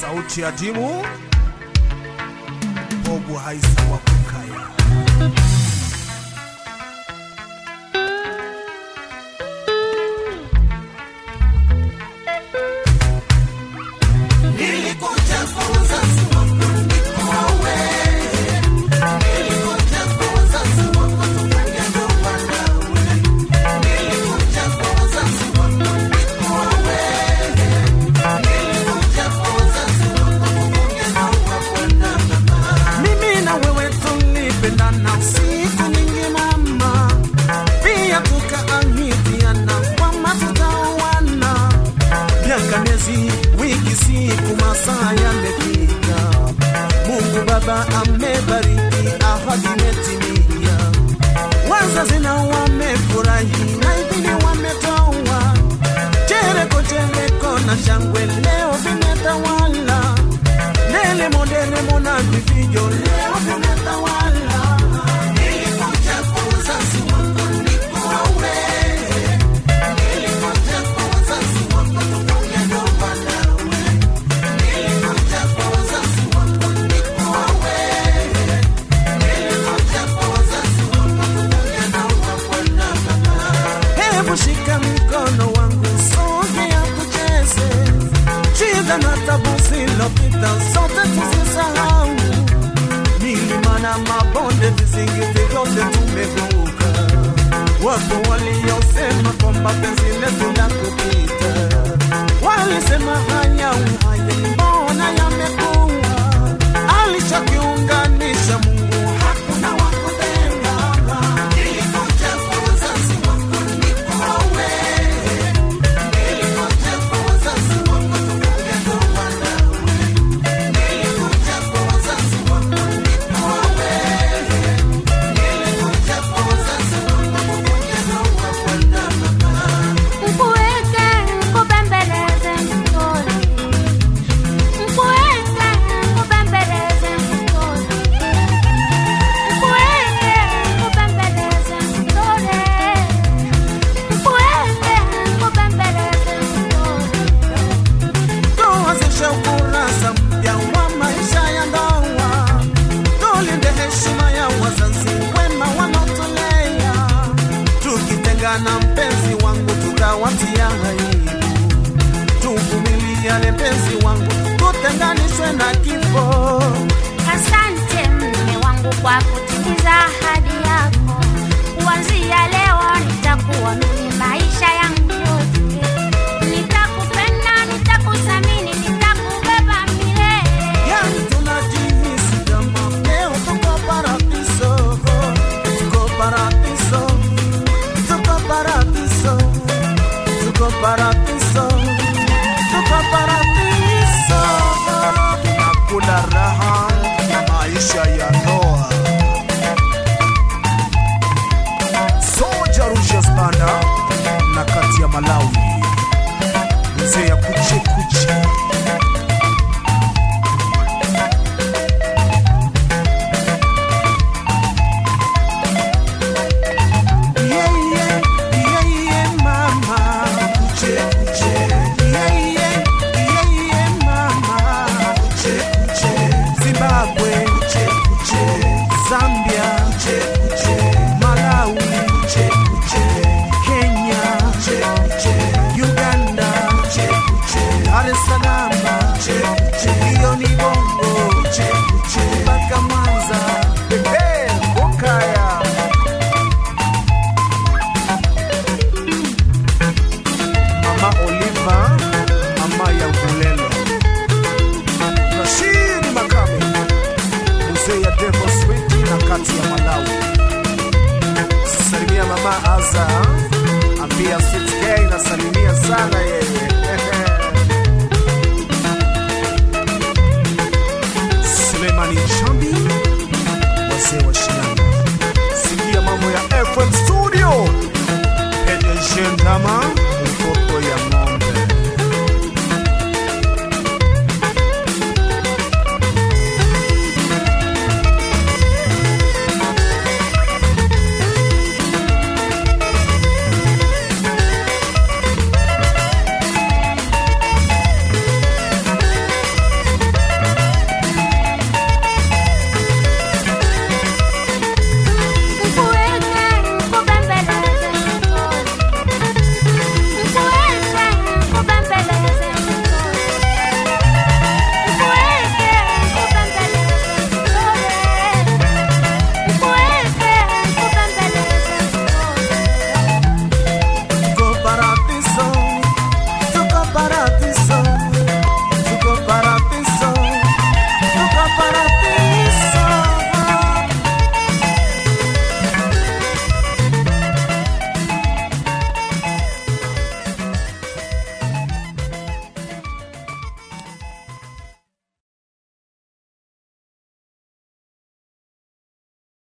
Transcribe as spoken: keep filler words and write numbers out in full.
sauti ya dimu Bobu Haisa wa Kukaya. Wiki siku masaa yamefika, Mungu Baba amebariki, ahadi imetimia. Wazazi na wamefurahi na ibini wametoa chereko chereko na shangwe leo vimetawala. Nele modere mona vifijo leo vimetawala. Nilikuja kuuza si wako niko awe. Nilikuja kuuza si wako tukunge nopana. Shika mkono wangu soge ya kucheze, shida na tabu zilopita sote tuzisahau. Milima na mabonde vizingiti vyote tumevuka. Wapo waliosema kwamba penzi letu la kupita, walisema haya uhaya mbona yamekuwa. Alichokiunganisha Mungu hakuna wakutenga. Nilikuja kuuza si wako niko awe. Nilikuja kuuza si wako tukunge nopana. Nilikuja kuuza si wako niko awe. Nilikuja kuuza si wako tukunge nopana. Mkuweke mkubembeleze mkoni. Mkuweke mkubembeleze mkoni. Mkuweke mkubembeleze mkoni. Mkuweke mkubembeleze mkoni. Tuanzishe ukurasa mpya wa maisha ya ndoa. Tulinde heshima ya wazazi wema wanaotulea. Tukitengana mpenzi wangu tutawatia aibu. Tuvumiliane mpenzi wangu tutenganishwe na kifo. Asante mume wangu kwa kutimiza ahadi yako. Kuanzia leo nitakuwa mimi maisha yangu yote. Nitakupenda, nitakuthamini, nitakubeba milele. Yani tunajihisi kama leo tuko paradiso. Tuko paradiso. Tuko paradiso. Tuko paradiso. Tuko paradiso. Tunakula raha na maisha ya ndoa. Soja Rusha Spanda na kati ya Malawi. Mzee ya kuche kuche. Yeah, yeah, yeah, yeah, mama. Kuche kuche. Yeah, yeah, yeah, yeah, mama. Kuche kuche. Zimbabwe. Kuche kuche. Zambia. Kuche kuche. Malawi. Kuche kuche. Kenya. Kuche kuche. Uganda. Kuche kuche. Dar es Salaam. Kuche kuche. Hiyo ni Bongo. Kuche kuche. Mpaka Mwanza. Hey, Bukaya. Mama Oliva, mama ya Bulelo. Rashid Makame, mzee ya Devo Sweet na kati ya Malawi. Salimia mama Aza, ambia Sweet K na salimia sana